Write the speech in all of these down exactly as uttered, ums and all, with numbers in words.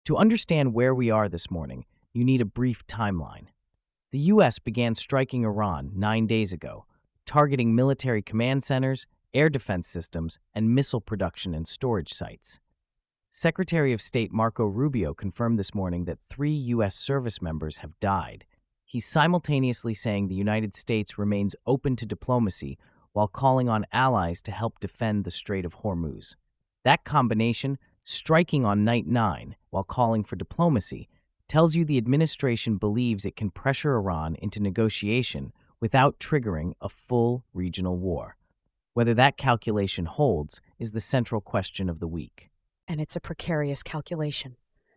To understand where we are this morning, you need a brief timeline. The U S began striking Iran nine days ago, targeting military command centers, air defense systems, and missile production and storage sites. Secretary of State Marco Rubio confirmed this morning that three U S service members have died. He's simultaneously saying the United States remains open to diplomacy while calling on allies to help defend the Strait of Hormuz. That combination, striking on night nine while calling for diplomacy, tells you the administration believes it can pressure Iran into negotiation without triggering a full regional war. Whether that calculation holds is the central question of the week. And it's a precarious calculation.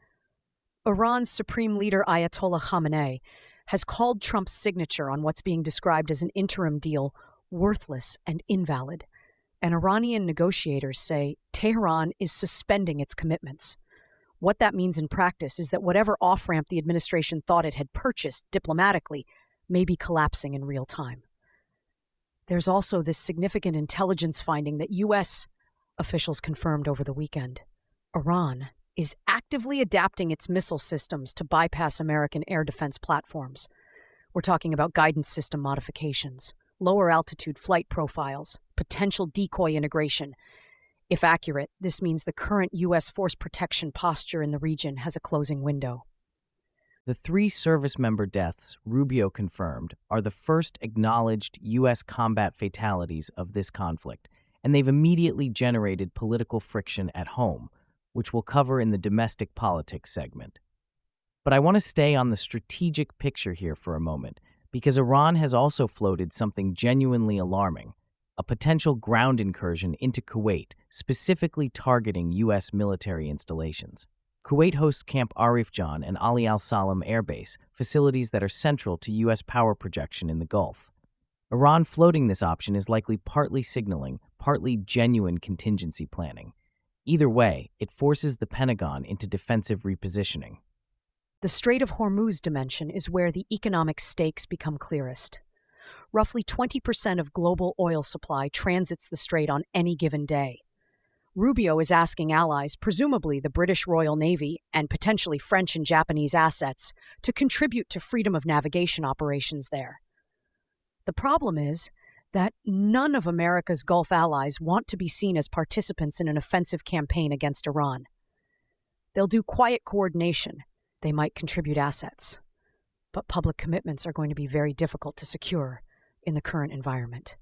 Iran's supreme leader Ayatollah Khamenei has called Trump's signature on what's being described as an interim deal worthless and invalid. And Iranian negotiators say Tehran is suspending its commitments. What that means in practice is that whatever off-ramp the administration thought it had purchased diplomatically may be collapsing in real time. There's also this significant intelligence finding that U S officials confirmed over the weekend. Iran is actively adapting its missile systems to bypass American air defense platforms. We're talking about guidance system modifications, lower altitude flight profiles, potential decoy integration. If accurate, this means the current U S force protection posture in the region has a closing window. The three service member deaths Rubio confirmed are the first acknowledged U S combat fatalities of this conflict, and they've immediately generated political friction at home, which we'll cover in the domestic politics segment. But I want to stay on the strategic picture here for a moment, because Iran has also floated something genuinely alarming, a potential ground incursion into Kuwait, specifically targeting U S military installations. Kuwait hosts Camp Arif Jan and Ali al-Salam Air Base, facilities that are central to U S power projection in the Gulf. Iran floating this option is likely partly signaling, partly genuine contingency planning. Either way, it forces the Pentagon into defensive repositioning. The Strait of Hormuz dimension is where the economic stakes become clearest. Roughly twenty percent of global oil supply transits the strait on any given day. Rubio is asking allies, presumably the British Royal Navy and potentially French and Japanese assets, to contribute to freedom of navigation operations there. The problem is that none of America's Gulf allies want to be seen as participants in an offensive campaign against Iran. They'll do quiet coordination. They might contribute assets. But public commitments are going to be very difficult to secure in the current environment.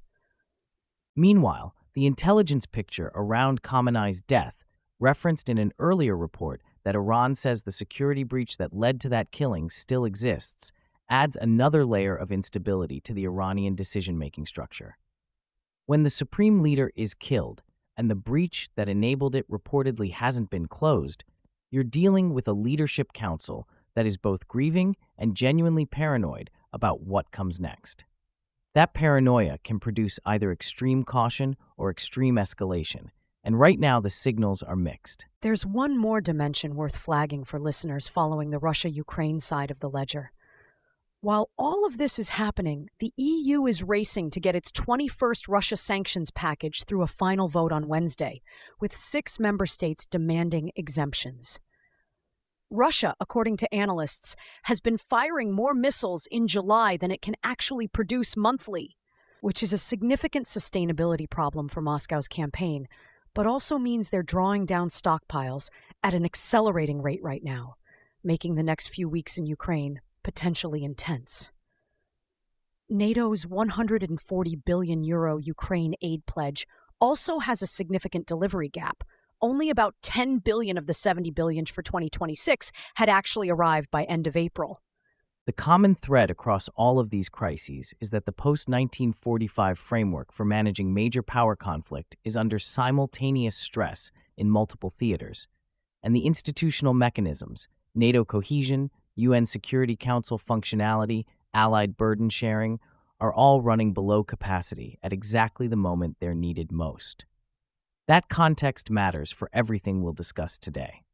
Meanwhile, the intelligence picture around Khamenei's death, referenced in an earlier report that Iran says the security breach that led to that killing still exists, adds another layer of instability to the Iranian decision-making structure. When the supreme leader is killed, and the breach that enabled it reportedly hasn't been closed, you're dealing with a leadership council that is both grieving and genuinely paranoid about what comes next. That paranoia can produce either extreme caution or extreme escalation, and right now the signals are mixed. There's one more dimension worth flagging for listeners following the Russia-Ukraine side of the ledger. While all of this is happening, the E U is racing to get its twenty-first Russia sanctions package through a final vote on Wednesday, with six member states demanding exemptions. Russia, according to analysts, has been firing more missiles in July than it can actually produce monthly, which is a significant sustainability problem for Moscow's campaign, but also means they're drawing down stockpiles at an accelerating rate right now, making the next few weeks in Ukraine potentially intense. NATO's one hundred forty billion euro Ukraine aid pledge also has a significant delivery gap. Only about ten billion of the seventy billion for twenty twenty-six had actually arrived by end of April. The common thread across all of these crises is that the post nineteen forty-five framework for managing major power conflict is under simultaneous stress in multiple theaters, and the institutional mechanisms, NATO cohesion, U N Security Council functionality, allied burden sharing, are all running below capacity at exactly the moment they're needed most. That context matters for everything we'll discuss today.